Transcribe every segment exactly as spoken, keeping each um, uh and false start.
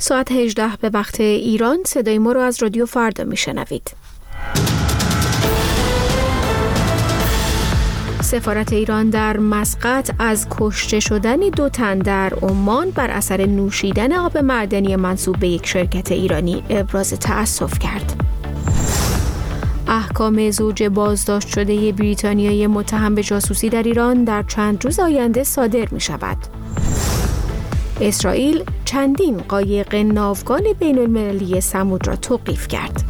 ساعت هجده به وقت ایران. صدای ما رو از رادیو فردا میشنوید. سفارت ایران در مسقط از کشته شدن دو تن در عمان بر اثر نوشیدن آب معدنی منسوب به یک شرکت ایرانی ابراز تأسف کرد. احکام زوج بازداشت شده بریتانیایی متهم به جاسوسی در ایران در چند روز آینده صادر می شود. اسرائیل چندین قایق ناوگان بین المللی سمود را توقیف کرد.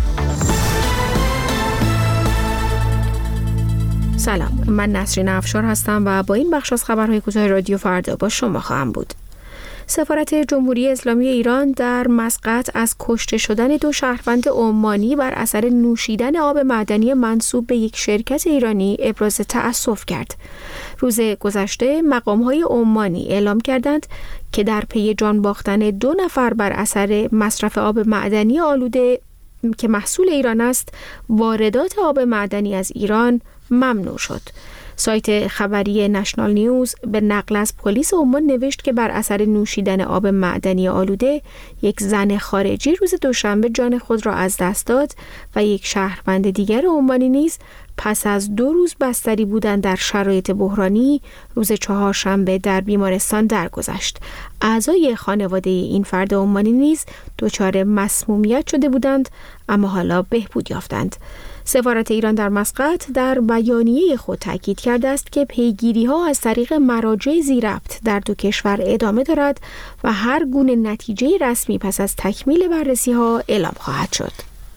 سلام، من نسرین افشار هستم و با این بخش از خبرهای کوتاه رادیو فردا با شما خواهم بود. سفارت جمهوری اسلامی ایران در مسقط از کشته شدن دو شهروند عمانی بر اثر نوشیدن آب معدنی منسوب به یک شرکت ایرانی ابراز تأسف کرد. روز گذشته مقام‌های عمانی اعلام کردند که در پی جان باختن دو نفر بر اثر مصرف آب معدنی آلوده که محصول ایران است، واردات آب معدنی از ایران ممنوع شد. سایت خبری نشنال نیوز به نقل از پلیس عمان نوشت که بر اثر نوشیدن آب معدنی آلوده یک زن خارجی روز دوشنبه جان خود را از دست داد و یک شهروند دیگر عمانی نیز پس از دو روز بستری بودن در شرایط بحرانی روز چهارشنبه در بیمارستان درگذشت. اعضای خانواده این فرد عمانی نیز دچار مسمومیت شده بودند اما حالا بهبود یافتند. سفارت ایران در مسقط در بیانیه خود تاکید کرده است که پیگیری‌ها از طریق مراجع ذی‌ربط در دو کشور ادامه دارد و هر گونه نتیجه رسمی پس از تکمیل بررسی‌ها اعلام خواهد شد.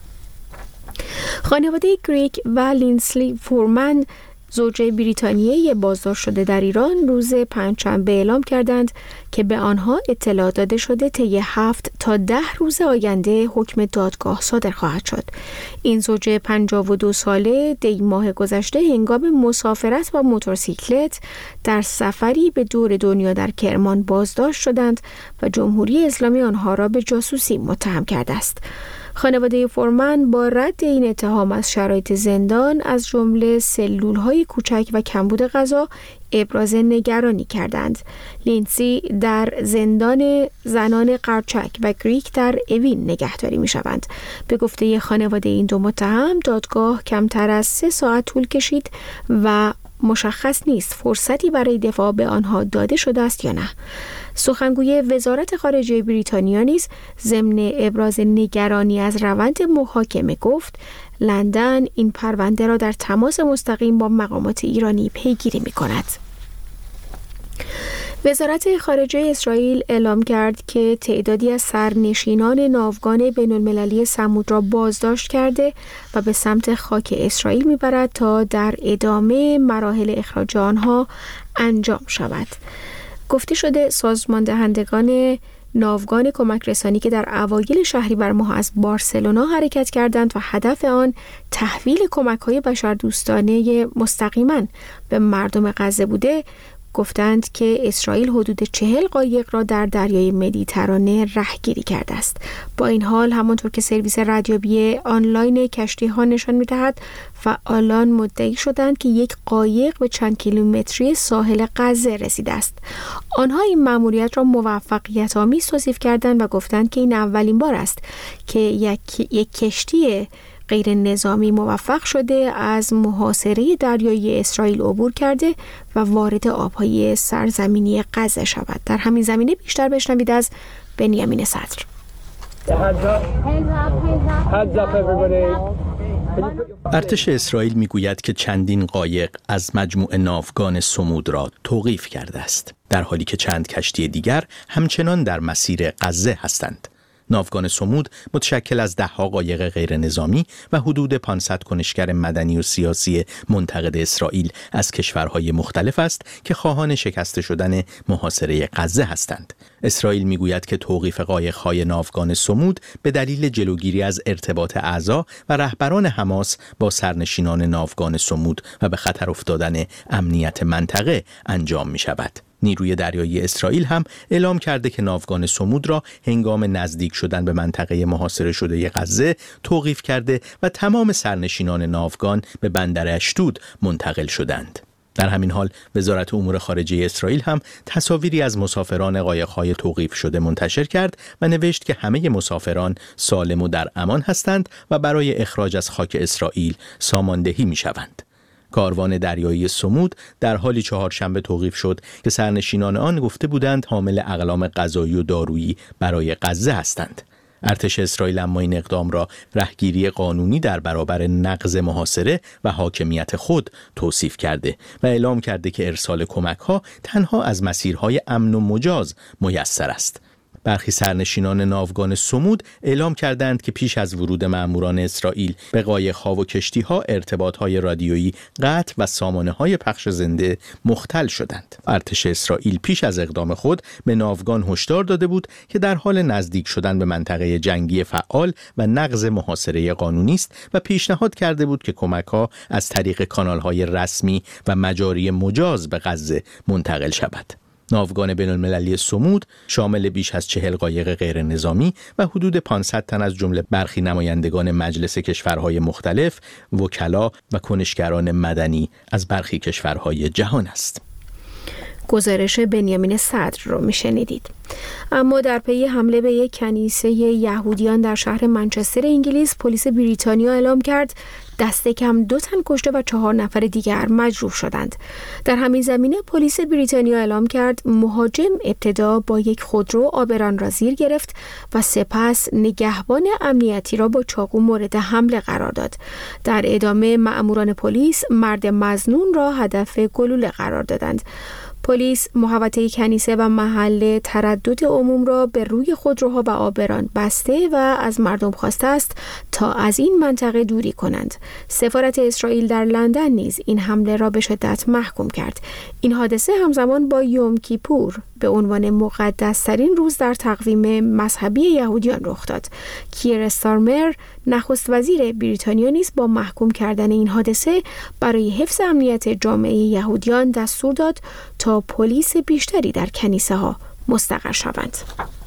خانواده گریک و لینسلی فورمن، زوج بریتانیایی بازداشت شده در ایران، روز پنجشنبه اعلام کردند که به آنها اطلاع داده شده طی هفت تا ده روز آینده حکم دادگاه صادر خواهد شد. این زوج پنجاه و دو ساله دی ماه گذشته هنگام مسافرت با موتورسیکلت در سفری به دور دنیا در کرمان بازداشت شدند و جمهوری اسلامی آنها را به جاسوسی متهم کرده است. خانواده فورمن با رد این اتهام از شرایط زندان از جمله سلول‌های کوچک و کمبود غذا ابراز نگرانی کردند. لینسی در زندان زنان قرچک و گریک در اوین نگهداری می‌شوند. به گفته خانواده این دو متهم، دادگاه کمتر از سه ساعت طول کشید و مشخص نیست فرصتی برای دفاع به آنها داده شده است یا نه. سخنگوی وزارت خارجه بریتانیا نیز ضمن ابراز نگرانی از روند محاکمه گفت لندن این پرونده را در تماس مستقیم با مقامات ایرانی پیگیری می‌کند. وزارت خارجه اسرائیل اعلام کرد که تعدادی از سرنشینان ناوگان بین‌المللی سمود را بازداشت کرده و به سمت خاک اسرائیل می‌برد تا در ادامه مراحل اخراج آنها انجام شود. گفته شده سازمان دهندگان ناوگان کمک رسانی که در اوایل شهریور ماه از بارسلونا حرکت کردند و هدف آن تحویل کمک‌های بشردوستانه مستقیما به مردم غزه بوده، گفتند که اسرائیل حدود چهل قایق را در دریای مدیترانه رهگیری کرده است. با این حال همانطور که سرویس ردیابی آنلاین کشتی ها نشان می‌دهد، فعالان مدعی شدند که یک قایق به چند کیلومتری ساحل غزه رسیده است. آنها این مأموریت را موفقیت آمیز توصیف کردند و گفتند که این اولین بار است که یک, یک کشتی غیر نظامی موفق شده از محاصره دریایی اسرائیل عبور کرده و وارد آبهای سرزمینی غزه شود. در همین زمینه بیشتر بشنوید از بنیامین صدر. ارتش اسرائیل میگوید که چندین قایق از مجموعه ناوگان سمود را توقیف کرده است، در حالی که چند کشتی دیگر همچنان در مسیر غزه هستند. ناوگان سمود متشکل از ده ها قایق غیر نظامی و حدود پانصد کنشگر مدنی و سیاسی منتقد اسرائیل از کشورهای مختلف است که خواهان شکسته شدن محاصره غزه هستند. اسرائیل میگوید که توقیف قایق‌های ناوگان سمود به دلیل جلوگیری از ارتباط اعضا و رهبران حماس با سرنشینان ناوگان سمود و به خطر افتادن امنیت منطقه انجام می شود. نیروی دریایی اسرائیل هم اعلام کرده که ناوگان سمود را هنگام نزدیک شدن به منطقه محاصره شده غزه توقیف کرده و تمام سرنشینان ناوگان به بندر اشدود منتقل شدند. در همین حال وزارت امور خارجه اسرائیل هم تصاویری از مسافران قایق‌های توقیف شده منتشر کرد و نوشت که همه مسافران سالم و در امان هستند و برای اخراج از خاک اسرائیل ساماندهی می‌شوند. کاروان دریایی سمود در حالی چهارشنبه توقیف شد که سرنشینان آن گفته بودند حامل اقلام غذایی و دارویی برای غزه هستند. ارتش اسرائیل اما این اقدام را رهگیری قانونی در برابر نقض محاصره و حاکمیت خود توصیف کرده و اعلام کرده که ارسال کمک‌ها تنها از مسیرهای امن و مجاز میسر است. برخی سرنشینان ناوگان سمود اعلام کردند که پیش از ورود مأموران اسرائیل به قایق‌ها و کشتی‌ها ارتباط‌های رادیویی قطع و سامانه‌های پخش زنده مختل شدند. ارتش اسرائیل پیش از اقدام خود به ناوگان هشدار داده بود که در حال نزدیک شدن به منطقه جنگی فعال و نقض محاصره قانونی است و پیشنهاد کرده بود که کمک‌ها از طریق کانال‌های رسمی و مجاری مجاز به غزه منتقل شود. ناوگان بین‌المللی سمود شامل بیش از چهل قایق غیر نظامی و حدود پانصد تن از جمله برخی نمایندگان مجلس کشورهای مختلف، وکلا و کنشگران مدنی از برخی کشورهای جهان است. گزارش بنیامین صدر رو میشنیدید. اما در پی حمله به یک کنیسه یهودیان در شهر منچستر انگلیس، پلیس بریتانیا اعلام کرد دست کم دو تن کشته و چهار نفر دیگر مجروح شدند. در همین زمینه پلیس بریتانیا اعلام کرد مهاجم ابتدا با یک خودرو آبران را زیر گرفت و سپس نگهبان امنیتی را با چاقو مورد حمله قرار داد. در ادامه مأموران پلیس مرد مظنون را هدف گلوله قرار دادند. پلیس محوطه کنیسه و محل تردد عموم را به روی خودروها و آبران بسته و از مردم خواسته است تا از این منطقه دوری کنند. سفارت اسرائیل در لندن نیز این حمله را به شدت محکوم کرد. این حادثه همزمان با یوم کیپور به عنوان مقدس‌ترین روز در تقویم مذهبی یهودیان رخ داد. کیر استارمر نخست وزیر بریتانیا نیز با محکوم کردن این حادثه برای حفظ امنیت جامعه یهودیان دستور داد تا پلیس بیشتری در کنیسه ها مستقر شوند.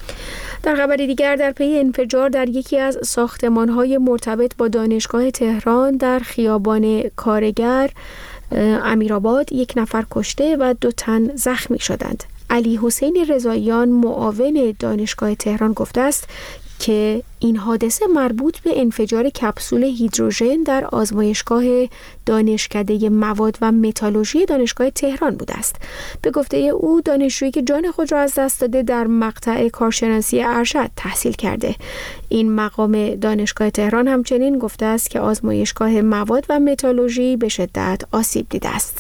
در خبر دیگر، در پی انفجار در یکی از ساختمان‌های مرتبط با دانشگاه تهران در خیابان کارگر امیرآباد یک نفر کشته و دو تن زخمی شدند. علی حسین رضاییان معاون دانشگاه تهران گفته است که این حادثه مربوط به انفجار کپسول هیدروژن در آزمایشگاه دانشکده مواد و متالورژی دانشگاه تهران بوده است. به گفته او دانشجویی که جان خود را از دست داده در مقطع کارشناسی ارشد تحصیل کرده. این مقام دانشگاه تهران همچنین گفته است که آزمایشگاه مواد و متالورژی به شدت آسیب دیده است.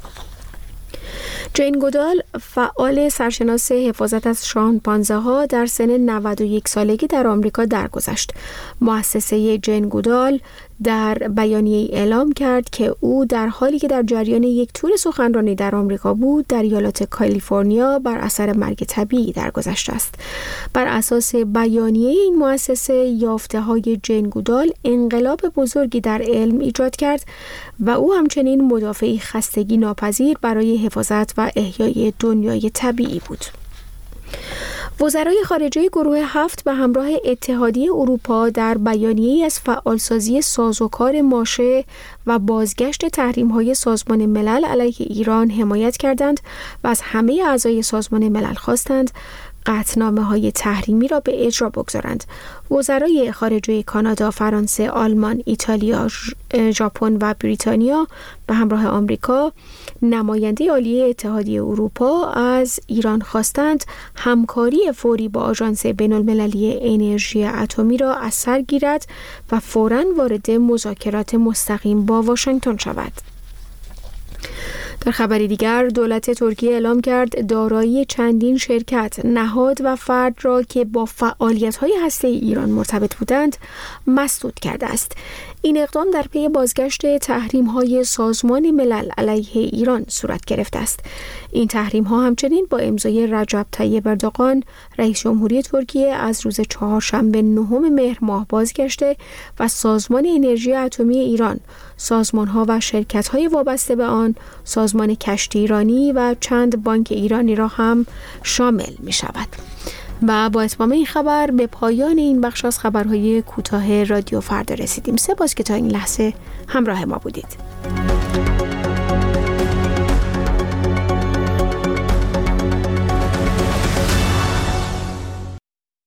جین گودال، فعال سرشناس حفاظت از شامپانزه ها، در سن نود و یک سالگی در آمریکا درگذشت. مؤسسه جین گودال در بیانیه‌ای اعلام کرد که او در حالی که در جریان یک تور سخنرانی در آمریکا بود، در ایالات کالیفرنیا بر اثر مرگ طبیعی درگذشته است. بر اساس بیانیه این مؤسسه، یافته‌های جین گودال انقلاب بزرگی در علم ایجاد کرد و او همچنین مدافعی خستگی ناپذیر برای حفاظت و احیای دنیای طبیعی بود. وزرای خارجه گروه هفت به همراه اتحادیه اروپا در بیانیه‌ای از فعالسازی سازوکار ماشه و بازگشت تحریم‌های سازمان ملل علیه ایران حمایت کردند و از همه اعضای سازمان ملل خواستند قطعنامه‌های تحریمی را به اجرا بگذارند. وزرای خارجه کانادا، فرانسه، آلمان، ایتالیا، ژاپن و بریتانیا به همراه آمریکا، نماینده عالی اتحادیه اروپا، از ایران خواستند همکاری فوری با آژانس بین‌المللی انرژی اتمی را از سر گیرد و فوراً وارد مذاکرات مستقیم با واشنگتن شود. در خبری دیگر، دولت ترکیه اعلام کرد دارایی چندین شرکت، نهاد و فرد را که با فعالیت‌های هسته‌ای ایران مرتبط بودند مسدود کرده است. این اقدام در پی بازگشت تحریم‌های سازمان ملل علیه ایران صورت گرفته است. این تحریم‌ها همچنین با امضای رجب طیب اردوغان رئیس جمهوری ترکیه از روز چهارشنبه نهم مهر ماه بازگشته و سازمان انرژی اتمی ایران، سازمان‌ها و شرکت‌های وابسته به آن، سازمان کشتی ایرانی و چند بانک ایرانی را هم شامل می‌شود. و با اتمام این خبر به پایان این بخش از خبرهای کوتاه رادیو فردا رسیدیم. سپاس که تا این لحظه همراه ما بودید.